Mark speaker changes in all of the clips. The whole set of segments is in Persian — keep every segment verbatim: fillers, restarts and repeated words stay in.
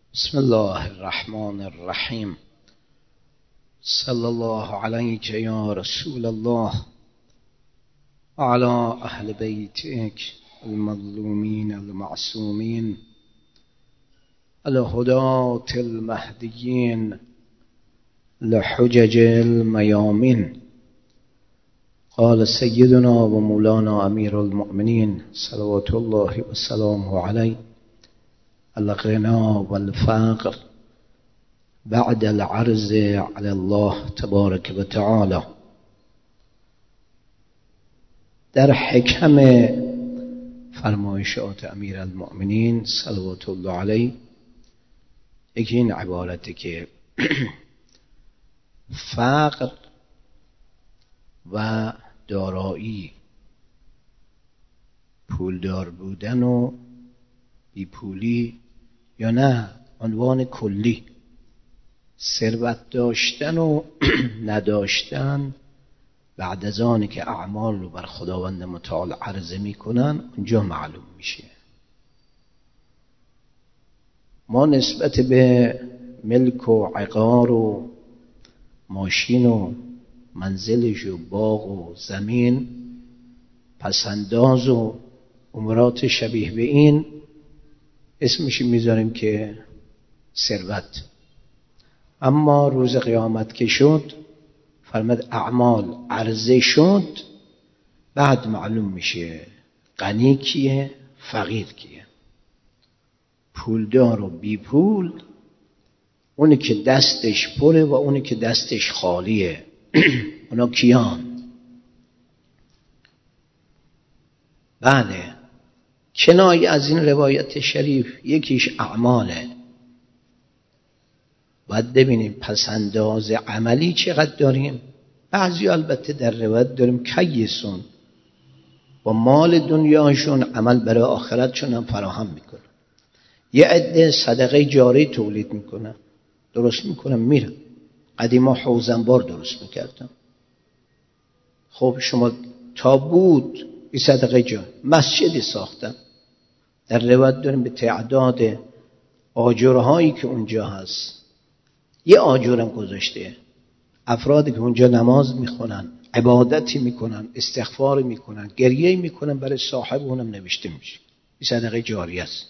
Speaker 1: بسم الله الرحمن الرحیم. صلی الله علیک یا رسول الله و علی اهل بیتک المظلومین المعصومین الهداة المهدیین لحجج المیامین. قال سیدنا و مولانا امیر المؤمنین صلوات الله و سلامه علیه: الغنا والفقر بعد العرض علی الله تبارک و تعالی. در حکم فرمایشات امیر المؤمنین صلوات الله علیه یکی این عبارته که فقر و دارایی، پولدار بودن و بیپولی، یا نه عنوان کلی، ثروت داشتن و نداشتن، بعد از آنی که اعمال رو بر خداوند متعال عرضه میکنن اونجا معلوم میشه. ما نسبت به ملک و عقار و ماشین و منزلش و باغ و زمین، پسنداز و امورات شبیه به این اسمش میذاریم که ثروت. اما روز قیامت که شد، فرمود اعمال عرضه شد، بعد معلوم میشه غنی کیه، فقیر کیه، پولدار و بی پول، اونی که دستش پره و اونی که دستش خالیه. اونا کیان؟ بله، کنایه از این روایت شریف یکیش اعماله. باید ببینیم پسنداز عملی چقدر داریم. بعضی البته در روایت داریم کیسون، با مال دنیاشون عمل برای آخرتشون هم فراهم میکنن. یه عده صدقه جاری تولید میکنن، درست میکنن میرن. قدیما حوزنبار درست میکردن. خب شما تابوت این صدقه جاری، مسجدی ساختن. در روایت داریم به تعداد آجرهایی که اونجا هست، یه آجرم گذاشته، افرادی که اونجا نماز میخونن، عبادتی میکنن، استغفار میکنن، گریه میکنن، برای صاحب اونم نوشته میشه این صدقه جاری است.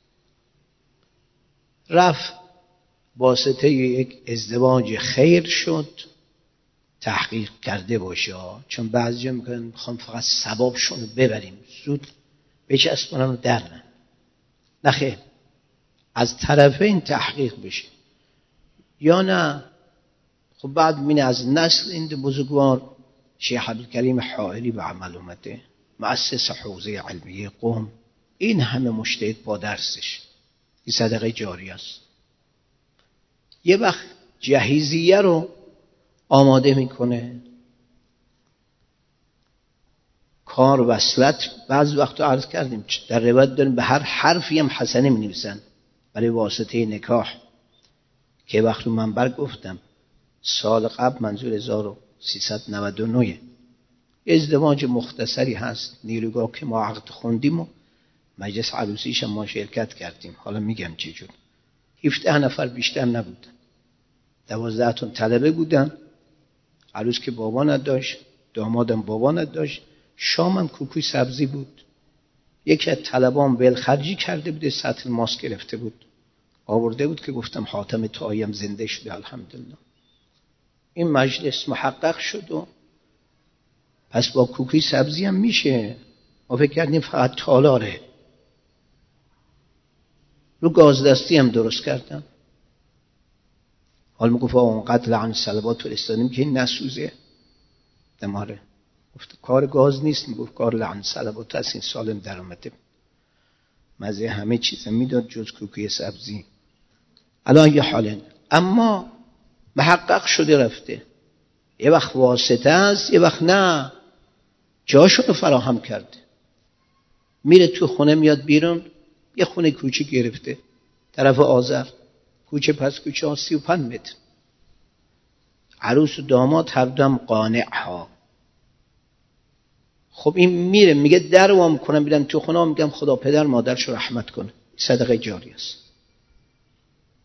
Speaker 1: رفت واسطه یک ازدواج خیر شد، تحقیق کرده باشه، چون بعضی ها میکنن میخوام فقط ثوابشون رو ببریم، زود بچسبونن و در نه. نخیر، از طرفین تحقیق بشه. یا نه خب بعد مینه از نسل این بزرگوار شیخ عبدالکریم حائری به عمل اومده، مؤسس حوزه علمیه قم، این همه مجتهد با درسش، این صدقه جاری است. یه وقت جهیزیه رو آماده میکنه، کار وصلت. بعض وقت عرض کردیم در روایت داریم به هر حرفی هم حسنه می نویسن برای واسطه نکاح، که وقت رو منبر گفتم سال قبل، منظور هزار و سیصد و نود و نه، ازدواج مختصری هست، نیروگاه که ما عقد خوندیم و مجلس عروسیش هم ما شرکت کردیم. حالا میگم چه جور. هفده نفر بیشتر نبودن، دوازده تون طلبه بودن. عروس که بابا نداشت، دامادم بابا نداشت، شامم کوکوی سبزی بود. یکی از طلبان ولخرجی کرده بود، سطل ماست گرفته بود آورده بود که گفتم حاتم طاییم زنده شده الحمدلله. این مجلس محقق شد و پس با کوکوی سبزی هم میشه. ما فکر کردیم فقط تالاره. رو گازدستی هم درست کردم. حال میگفت اونقدر لعن صلوات فرستادیم که این نسوزه دماره. گفت کار گاز نیست، میگفت کار لعن صلوات هست، این سالم در اومده. مزه همه چیز میداد جز کوکوی سبزی. الان یه حاله، اما محقق شده رفته. یه وقت واسطه است، یه وقت نه، جاشو رو فراهم کرده. میره تو خونه، میاد بیرون، یه خونه کوچیک گرفته طرف آذر، کوچه پس کوچه ها سی و پنج متر. عروس و داماد هر دم قانع ها. خب این میره میگه در وام کنم بیدم تو خونه، میگم خدا پدر مادرشو رحمت کنه، صدقه جاری است.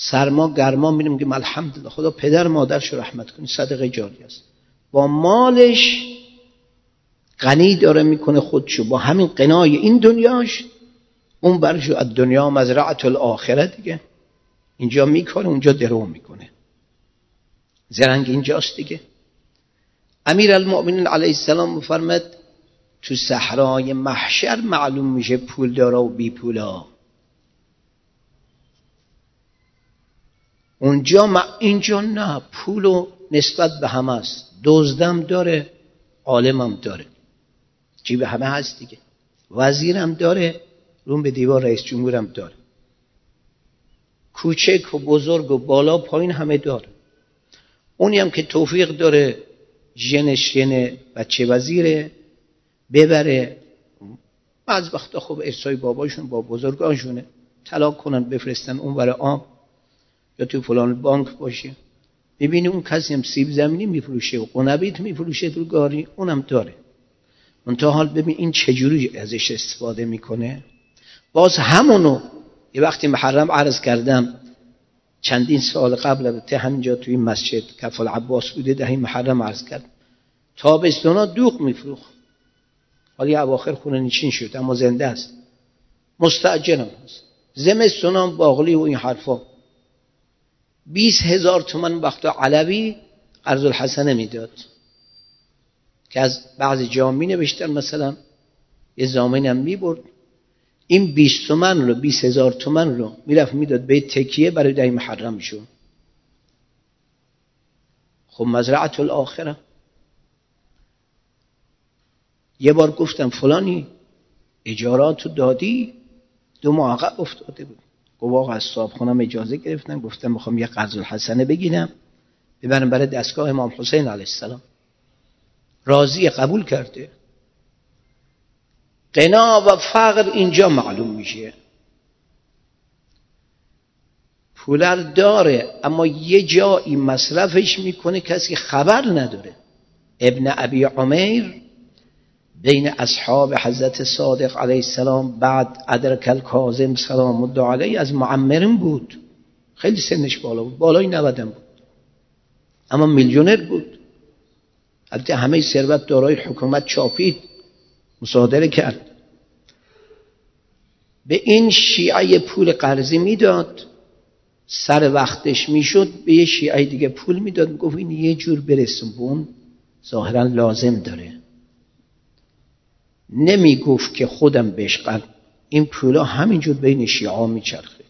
Speaker 1: سرما گرما میریم که الحمدلله خدا پدر مادرش رحمت کنه، صدقه جاری است. با مالش غنی داره میکنه خودشو، با همین قنای این دنیاش اون برشو از دنیا مزرعه الاخره دیگه. اینجا میکنه اونجا درو میکنه، زرنگ اینجاست دیگه. امیر المؤمنین علیه السلام فرمود تو صحرای محشر معلوم میشه پول دارا و بی پولا. اونجا ما اینجا نه، پولو نسبت به همه است. دزدم داره، عالمم داره، جیب همه هست دیگه. وزیرم داره، روم به دیوار رئیس جمهورم داره. کوچک و بزرگ و بالا پایین همه داره. اونی هم که توفیق داره ژنش ژن بچه وزیره ببره. بعض وقتا خب ارثای باباشون با بزرگانشونه، طلاق کنن بفرستن اون ور آب یا تو فلان بانک باشه. ببینی اون کسی هم سیب زمینی میفروشه و قنبیت میفروشه تو گاری، اونم داره. منتها حال ببین این چجوری ازش استفاده میکنه. باز همونو یه وقتی محرم عرض کردم، چندین سال قبل البته همینجا توی مسجد کف العباس بوده، دهی محرم عرض کرد. تابستونا دوغ میفروخت، حالی اواخر خونه نشین شد اما زنده است، مستاجرم هست. زمستونا باقلی و این حرفا. بیست هزار تومن وقتا علوی قرض الحسنه میداد که از بعضی جا می نوشتن، مثلا یه زامن هم می برد این بیست تومن رو، بیست هزار تومن رو میرفت میداد به تکیه برای دهی محرم شون. خب مزرعه الاخره. یه بار گفتم فلانی اجاراتو دادی، دو ماه عقب افتاده بود. گفت آقا از صاحب خونم اجازه گرفتم، گفتم میخوام یه قرض الحسنه بگیرم ببرم برای دستگاه امام حسین علیه السلام. راضی، قبول کرده. غنا و فقر اینجا معلوم میشه. پولر داره اما یه جایی مصرفش میکنه کسی خبر نداره. ابن ابی عمیر بین اصحاب حضرت صادق علیه السلام بعد ادرک الکاظم سلام الله علیه از معمرین بود. خیلی سنش بالا بود، بالای نود بود، اما میلیونر بود. البته همه ثروت دارای حکومت چاپید، مصادره کرد. به این شیعه پول قرضی میداد، سر وقتش میشد به یه شیعه دیگه پول میداد، میگفت این یه جور برسون به اون ظاهرا لازم داره. نمیگفت که خودم بهش قرض. این پولا همینجور بین شیعه میچرخید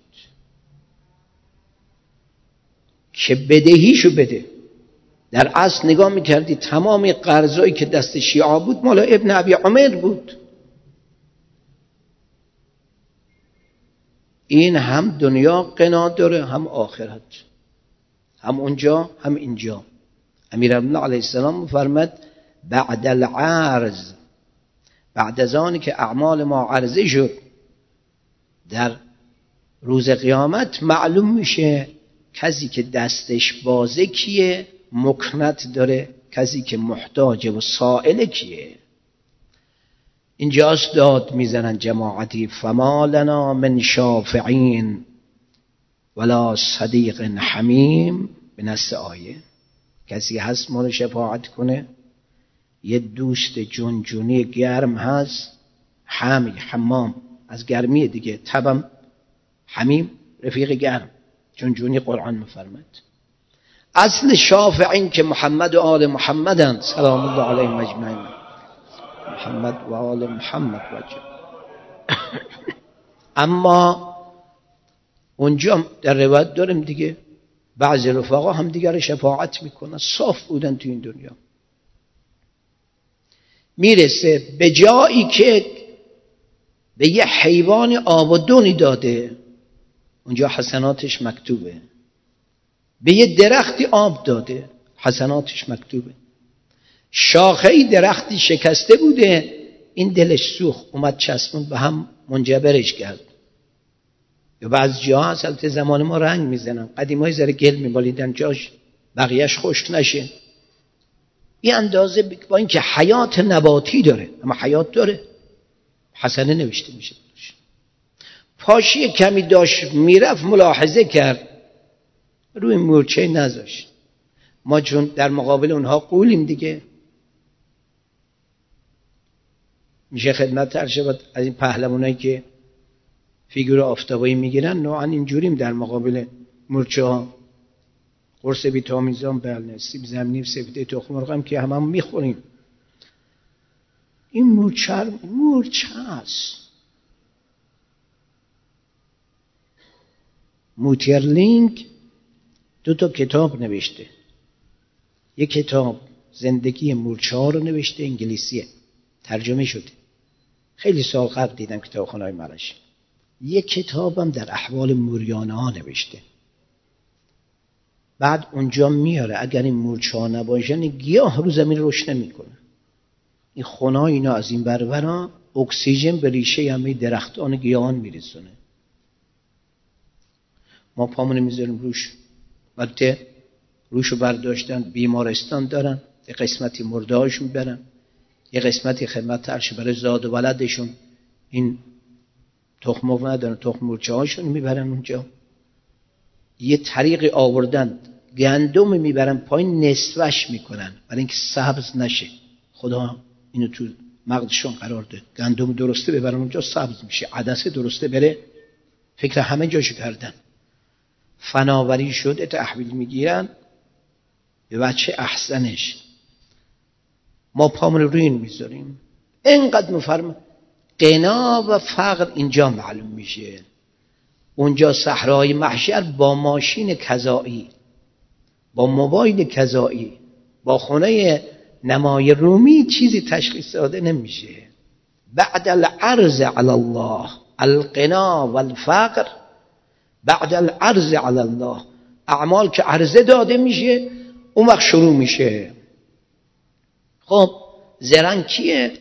Speaker 1: که بدهیشو بده. در اصل نگاه میکردی تمام قرضایی که دست شیعه بود مال ابن ابی عمر بود. این هم دنیا قنا داره هم آخرت، هم اونجا هم اینجا. امیرالمومنین علیه السلام فرمود بعد العرض، بعد از آنی که اعمال ما عرضه شد در روز قیامت معلوم میشه کسی که دستش بازه کیه، مکنت داره، کسی که محتاجه و سائل کیه. اینجاست داد میزنن جماعتی فما لنا من شافعین ولا صدیق حمیم. به نص آیه کسی هست ما رو شفاعت کنه؟ یه دوست جنجونی گرم هست، حمی حمام از گرمی دیگه، تبم حمیم رفیق گرم، جنجونی قرآن مفرمد. اصل شافعین که محمد و آل محمدن سلام الله علیهم اجمعین، محمد و آل محمد وجه. اما اونجا در روایت داریم دیگه بعضی رفقا هم دیگر شفاعت میکنن، صاف بودن تو این دنیا. میرسه به جایی که به یه حیوان آب و دونی داده، اونجا حسناتش مکتوبه. به یه درختی آب داده، حسناتش مکتوبه. شاخه درختی شکسته بوده، این دلش سوخت، اومد چسبون به هم منجبرش کرد. یا بعض جاها البته زمان ما رنگ میزنن، قدیمای زره گل میبالیدن جاش بقیهش خشک نشه. این اندازه با اینکه حیات نباتی داره اما حیات داره، حسنه نوشته میشه. پاشی کمی داشت میرفت، ملاحظه کرد روی مورچه نذاشت. ما چون در مقابل اونها قولیم دیگه، میشه خدمت عرض شود از این پهلوانایی که فیگور آفتابایی میگیرن نوعا اینجوریم در مقابل مورچه ها. قرص ویتامینزام بله، سیب زمینی، سفیده، تخم مرغ هم که هممون میخوریم. این مورچه مورچه است. موترلینگ دو تا کتاب نوشته. یک کتاب زندگی مورچه ها رو نوشته، انگلیسیه، ترجمه شده، خیلی سال قبل دیدم کتابخانه‌های مرش. یک کتابم در احوال موریانه ها نوشته. بعد اونجا میاره اگر این مورچه ها نباشن گیاه رو زمین رشد نمیکنه. این خنا اینا از این برورا اکسیژن به ریشه همه درختان گیاهان میرسونه. ما پامون میذاریم روش، البته روشو برداشتن بیمارستان دارن، یه قسمتی مرده هاشون برن، یه قسمتی خدمت عرش برای زاد و ولدشون این تخم مرغ ندارن، تخم مورچه هاشون میبرن اونجا. یه طریقی آوردن گندم میبرن پایین نصفش میکنن برای اینکه سبز نشه. خدا اینو تو مغزشون قرار ده، گندم درسته ببرن اونجا سبز میشه، عدسه درسته بره. فکر همه جاشو کردن، فناوری شده، تحویل میگیرن به بچه احسنش. ما پامون روی این میذاریم. اینقدر مفرم غنا و فقر اینجا معلوم میشه. اونجا صحرای محشر با ماشین کذایی، با موبایل کذایی، با خونه نمای رومی چیزی تشخیص داده نمیشه. بعد العرض علی الله الغنا والفقر، بعد العرض علی الله، اعمال که عرضه داده میشه اون وقت شروع میشه. خب زرنگ کیه؟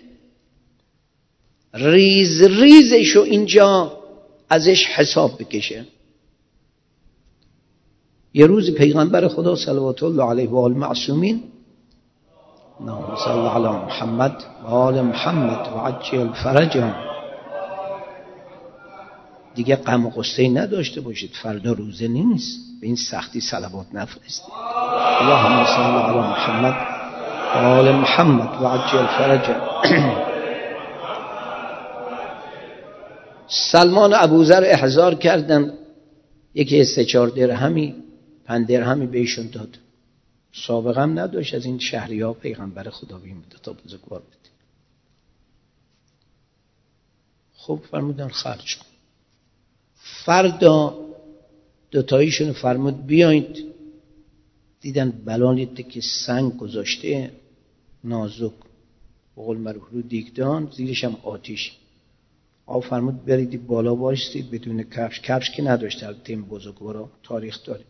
Speaker 1: ریز ریزشو اینجا ازش حساب بکشه. یه روز پیغمبر خدا صلوات الله علیه و آل معصومین، اللهم صل علی محمد و آل محمد و عجل فرجهم، دیگه غم و غصه نداشته باشید، فردا روزه نیست، به این سختی صلوات نفرستید. اللهم صل علی محمد و آل محمد و عجل فرجهم. سلمان ابوذر احضار کردن، یکی سه چهار درهمی پنج درهمی بهشون داد. سابقه هم نداشت از این شهری ها پیغمبر خدا بیم تا بزرگوار بود. خب فرمودن خرج کن. فردا دوتاییشون فرمود بیایید، دیدن بلانیده که سنگ گذاشته نازک، بقول معروف رو دیگدان، زیرش هم آتیش. آقا فرمود برید بالا باشید بدون کفش. کفش که نداشت البته این بزرگوارا، تاریخ داره.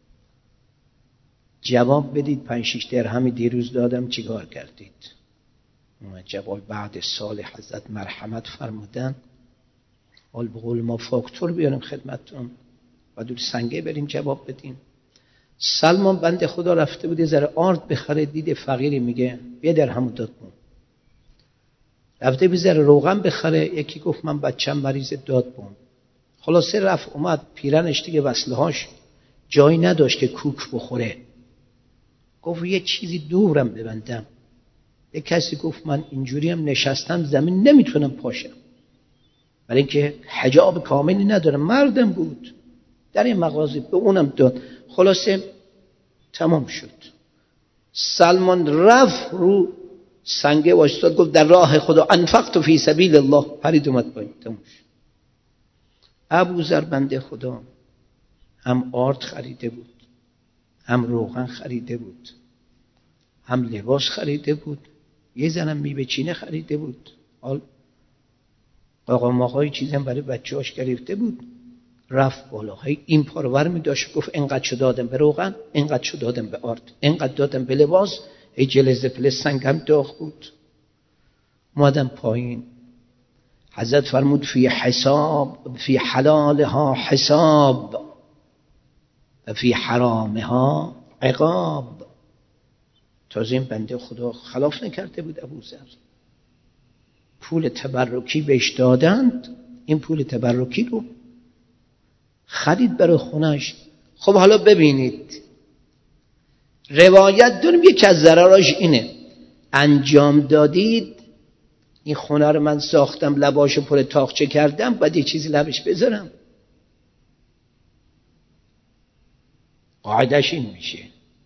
Speaker 1: جواب بدید پنج شش درهمی دیروز دادم چیکار کردید؟ اون جواب بعد سال حضرت مرحمت فرمودن حال به قول ما فاکتور بیاریم خدمتتون و دور سنگه بریم جواب بدیم. سلمان بنده خدا رفته بود یه ذره آرد بخره، دید فقیری میگه یه درهم داد بون. رفته بود ذره روغن بخره، یکی گفت من بچم مریض داد بون. خلاصه رفت اومد، پیرنش دیگه وصلهاش جایی نداشت که کوک بخوره، گفت یه چیزی دورم ببندم. یه کسی گفت من اینجوری هم نشستم زمین نمیتونم پاشم، برای اینکه حجاب کاملی ندارم. مردم بود در این مغازه، به اونم داد. خلاصه تمام شد. سلمان رفت رو سنگه واشتاد، گفت در راه خدا انفقت فی سبیل الله، پرید اومد پایین. تمام شد. ابوذر بنده خدا هم آرد خریده بود، هم روغن خریده بود، هم لباس خریده بود، یه زنم میوه چینه خریده بود، حال آقا ماقای چیزم برای بچه‌هاش گرفته بود. رفت بالا، هی این پارور می داشت، گفت اینقدر شو دادم به روغن، اینقدر شو دادم به آرد، اینقدر دادم به لباس. هی جلزه پل سنگم داغ بود. اومدم پایین، حضرت فرمود فی حساب، فی حلالها حساب و فی حرامها عقاب. تازه این بنده خدا خلاف نکرده بود ابوذر، پول تبرکی بهش دادند، این پول تبرکی رو خرید برای خونش، خب حالا ببینید روایت داریم یکی از ضرراش اینه انجام دادید این خونه رو من ساختم لباشو پر تاقچه کردم بعد یه چیزی لبش بذارم. قاعدش این میشه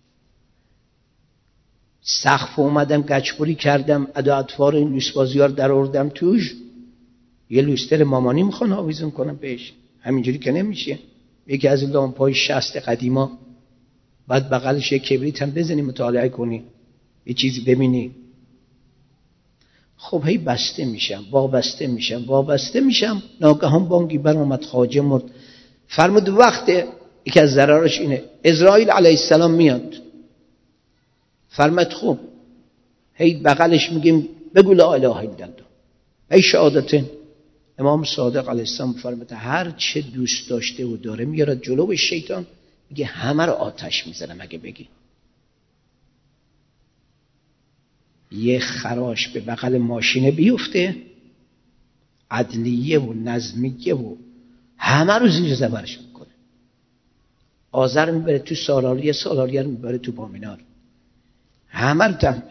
Speaker 1: سقف اومدم گچبری کردم ادا اطوار این لوسبازی ها رو در آوردم توش یه لوستر مامانی میخوان آویزون کنم بهش همینجوری که نمیشه. یکی از این لامپای شصت قدیما بعد بغلش یه کبریت هم بزنی مطالعه کنی یه چیزی ببینی. خب هی بسته میشم وابسته میشم وابسته میشم ناگهان بانگی بر اومد خواجه مرد. فرمود وقت یکی از ضررش اینه اسرائیل علیه السلام میاد. فرمود خوب هی بغلش میگیم بگو لا اله الا الله ای شهادتین. امام صادق علیه السلام فرمود هر چه دوست داشته و داره میارد جلو شیطان میگه همه رو آتش میزنم اگه بگی. یه خراش به بغل ماشینه بیفته عدلیه و نظمیه و همه رو زیر زبرش میکنه. آذر میبره تو سالاریه سالاریه رو میبره تو بامینار همه رو تم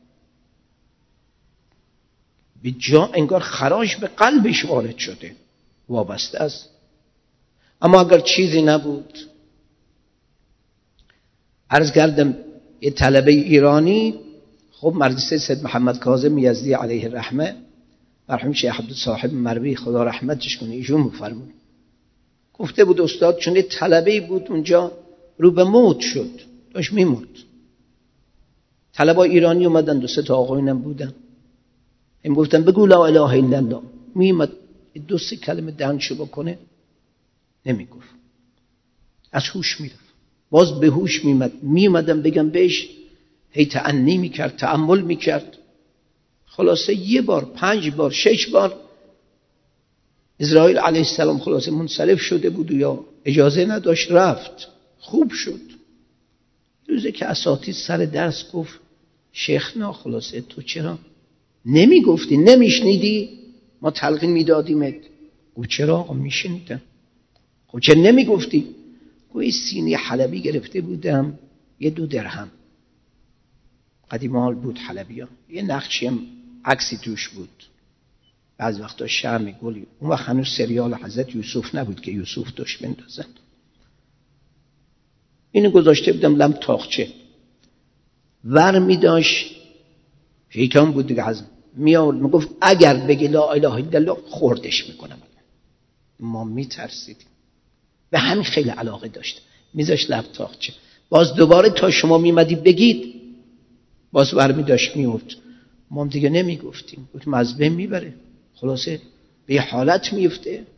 Speaker 1: به جا انگار خراش به قلبش وارد شده وابسته است. اما اگر چیزی نبود عرض کردم یه طلبه ایرانی خب مدرسه سید محمد کاظم یزدی علیه الرحمه مرحوم شیخ عبد صاحب مروی خدا رحمتش کنه ایشون میفرمود گفته بود استاد چون یه طلبه بود اونجا رو به موت شد داشت میمرد. طلبه ایرانی اومدن دو سه تا آقایونم بودن هم گفتن بگو لا اله الا الله میمد دو سه کلمه دهنشو بکنه نمیگفت از هوش میرفت باز به هوش میمد میمدم بگم بهش هی تأنی میکرد تأمل میکرد خلاصه یه بار پنج بار شش بار اسرائیل علیه السلام خلاصه منصرف شده بود و یا اجازه نداشت رفت خوب شد. روزه که اساتید سر درس گفت شیخنا خلاصه تو چرا نمیگفتی نمیشنیدی ما تلقین میدادیمت. گفت چرا آقا میشنیدم. خب چرا نمیگفتی؟ گوی سینی حلبی گرفته بودم یه دو درهم قدیمال بود حلبی ها یه نقشی هم عکسی توش بود بعض وقتا شرم گلی اون وقت هنوز سریال حضرت یوسف نبود که یوسف داشت بندازن اینو گذاشته بودم لم تاخچه ور می داشت شیطان بود دیگه از میاد میگفت اگر بگی لا اله الا الله خوردش میکنم. ما میترسیدیم به همین خیلی علاقه داشت میذاش لب تاخچه باز دوباره تا شما میمدی بگید باز برمی داشت میورد ما هم دیگه نمیگفتیم گفتیم از بین میبره خلاصه به یه حالت میفته.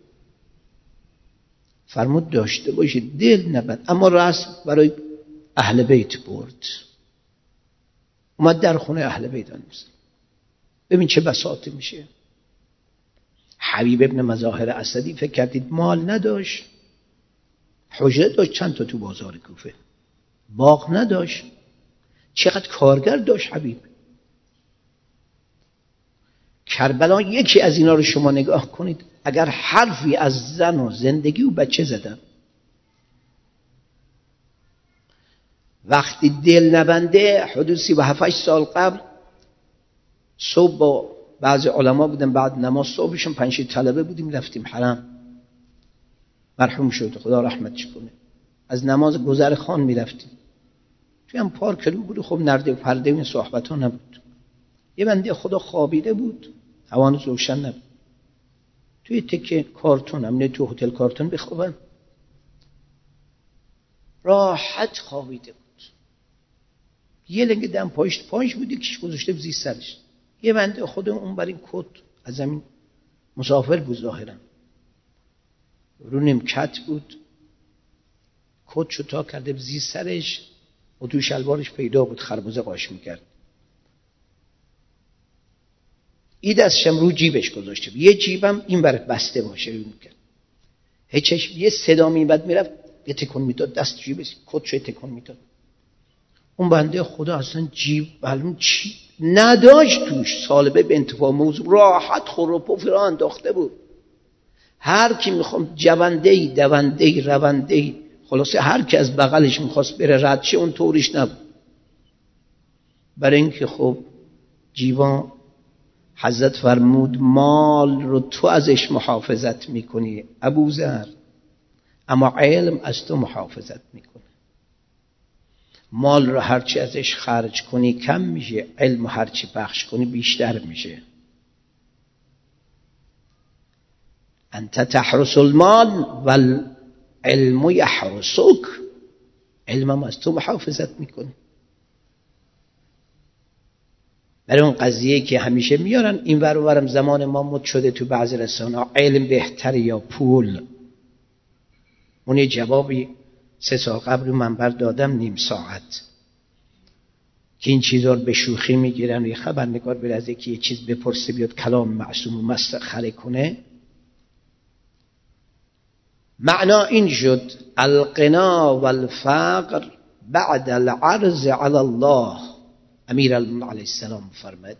Speaker 1: فرمود داشته باشید دل نبند اما رسم برای اهل بیت برد اومد در خونه اهل بیت انوز ببین چه بساطه میشه. حبیب ابن مظاهر اسدی فکر کردید مال نداشت حجره داشت چند تا تو بازار کوفه باغ نداشت چقدر کارگر داشت حبیب. کربلا یکی از اینا رو شما نگاه کنید اگر حرفی از زن و زندگی و بچه زدن وقتی دل نبنده حدود سی و هفت سال قبل صبح با بعضی علما بودن بعد نماز صبحشون پنج طلبه بودیم رفتیم حرم مرحوم شد خدا رحمتش کنه از نماز گذر خان میرفتیم توی هم پارک رو بود خب نرده و پرده این صحبت ها نبود یه بنده خدا خوابیده بود هوانوز روشن نبود توی تکه کارتون هم نه تو هتل کارتون بخوابن راحت خوابیده بود یه لنگ دم پایش پایش بود یکیش گذاشته زیر سرش یه بنده خدا اون بر این کت از زمین مسافر بود ظاهرا رو نیمکت بود کت شو تا کرده زیر سرش و تو شلوارش پیدا بود خربوزه قاش میکرد این دستشم رو جیبش گذاشته یه جیبم این بر بسته باشه رو میکرد هیچش یه صدا میبد میرفت یه تکون میداد دست جیبش کت شو تکون میداد. اون بنده خدا اصلا جیب معلوم چی نداشت توش سالبه به انتفاع موضوع راحت خور و پف را انداخته بود. هر کی میخوام جوندهی دوندهی روندهی خلاصه هر کی از بغلش میخواست بره رد شه اون طوریش نبود. برای اینکه خب جیوان حضرت فرمود مال رو تو ازش محافظت میکنی ابوذر، اما علم از تو محافظت میکنه. مال رو هرچی ازش خرج کنی کم میشه، علم رو هرچی بخش کنی بیشتر میشه. انت تحرس المال والعلم یحرسک، علمم از تو محافظت میکنه. برای اون قضیه که همیشه میارن این ور و ورم زمان ما مد شده تو بعضی رسانه، علم بهتر یا پول؟ اون یه جوابی سه سال قبل رو منبر دادم نیم ساعت که این چیزا رو به شوخی میگیرن و یه خبرنگار بره از یکی یه چیز بپرسه بیاد کلام معصوم و مسخره کنه. معنا این شد الغنا والفقر بعد العرض علی الله. امیر المؤمنین علیه السلام فرمود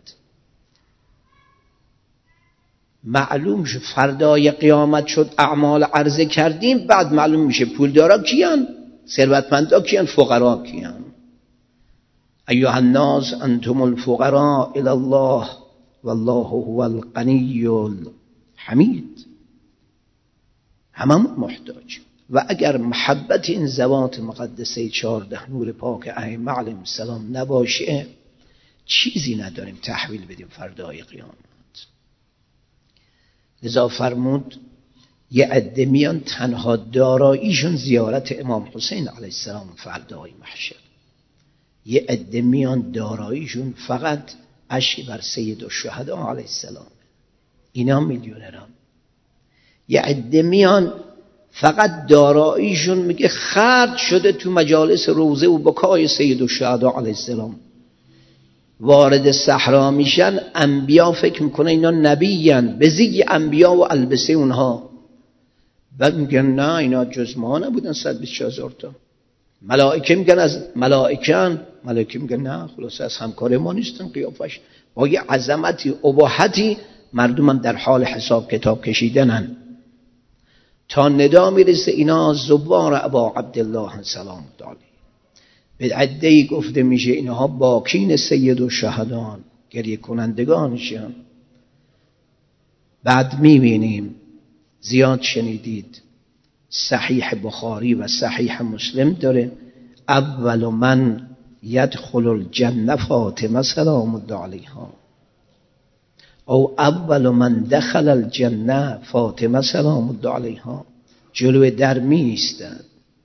Speaker 1: معلوم شد فردای قیامت شد اعمال عرضه کردیم، بعد معلوم میشه پولدارا کیان، ثروتمندا کیان، فقرا کیان. ایها الناس انتم الفقراء الی الله والله هو الغنی الحمید. هممون محتاج. و اگر محبت این ذوات مقدسه چهارده نور پاک ائمه علیهم السلام نباشه چیزی نداریم تحویل بدیم فردای قیامت. لذا فرمود یه عده میان تنها داراییشون زیارت امام حسین علیه السلام فردای محشر، یه عده میان داراییشون فقط اشک بر سید الشهدا علیه السلام، اینا میلیونران. یه عده میان فقط داراییشون میگه خرج شده تو مجالس روزه و بکای سید الشهدا علیه السلام. وارد صحرا میشن انبیا فکر میکنه اینا نبیین، به زی انبیا و البسه اونها، بعد میگن نه اینا جز ما نبودن صد و بیست هزار تا. ملائکه میگن از ملائکان، ملائکه میگن نه خلاص از همکار ما نیستن. قیافش با یه عظمتی اباحتی مردم هم در حال حساب کتاب کشیدنن تا ندا میرسه اینا زوار ابا عبدالله سلام علیه. به عده‌ای گفته میشه اینها باکین سید و شهدان، گریه کنندگانشان. بعد میبینیم زیاد شنیدید صحیح بخاری و صحیح مسلم داره اول من یدخل الجنه فاطمه سلام الله علیها، او اول من دخل الجنه فاطمه سلام الله علیها. جلوی در می ایستند.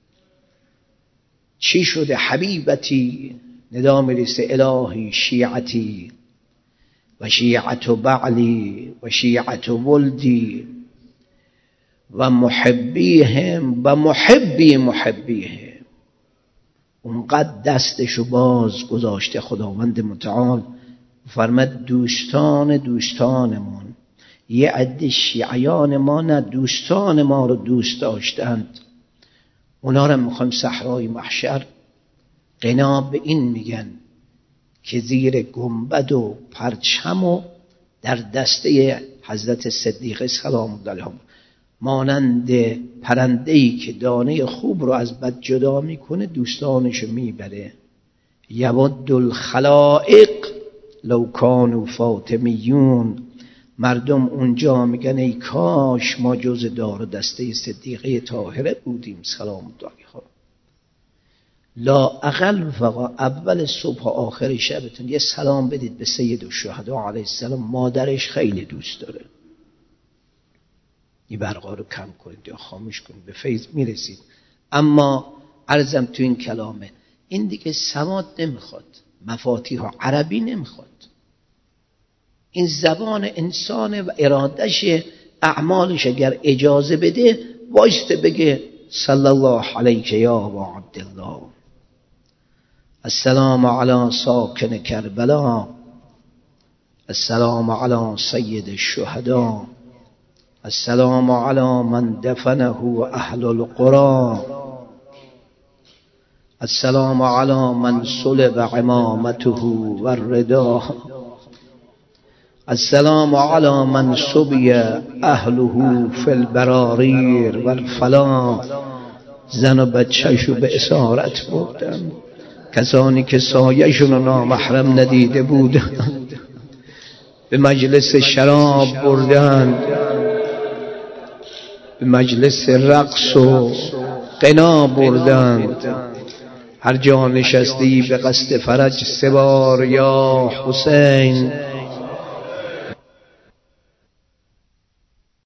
Speaker 1: چی شده حبیبتی؟ ندا میرسه الهی شیعتی و شیعت بعلی و شیعت ولدی و محبیهم و محبی محبیهم. اونقدر دستشو باز گذاشته خداوند متعال، فرمد دوستان دوستانمون. یه عده شیعیان ما نه دوستان ما رو دوست داشتند، اونا رو میخوایم صحرای محشر غنا به این میگن که زیر گنبد و پرچم و در دسته حضرت صدیقه سلام الله علیها مانند پرنده‌ای که دانه خوب رو از بد جدا میکنه دوستانشو میبره. یود الخلائق لو کانوا فاطمیون. مردم اونجا میگن ای کاش ما جز دار و دسته صدیقه طاهره بودیم سلام الله علیها. لا اقل فقط اول صبح و آخر شبتون یه سلام بدید به سید الشهدا علیه السلام. مادرش خیلی دوست داره. این برقا رو کم کنید یا خاموش کنید، به فیض میرسید. اما عرضم تو این کلامه این دیگه سواد نمیخواد، مفاتیح و عربی نمیخواد. این زبان انسان و ارادش اعمالش اگر اجازه بده وایسته بگه صلی الله علیک یا ابا عبدالله، السلام علی ساکن کربلا، السلام علی سید الشهدا، السلام علی من دفنه اهل القرى، السلام علی من صلب عمامته والردا، السلام علی من صبی اهله فی البراریر والفلا، زن و بچه‌شو به اسارت بردن، کسانی که سایه‌شون رو نامحرم ندیده بودن به مجلس شراب بردن، به مجلس رقص و غنا بردن. هر جا نشستی به قصد فرج سه بار یا حسین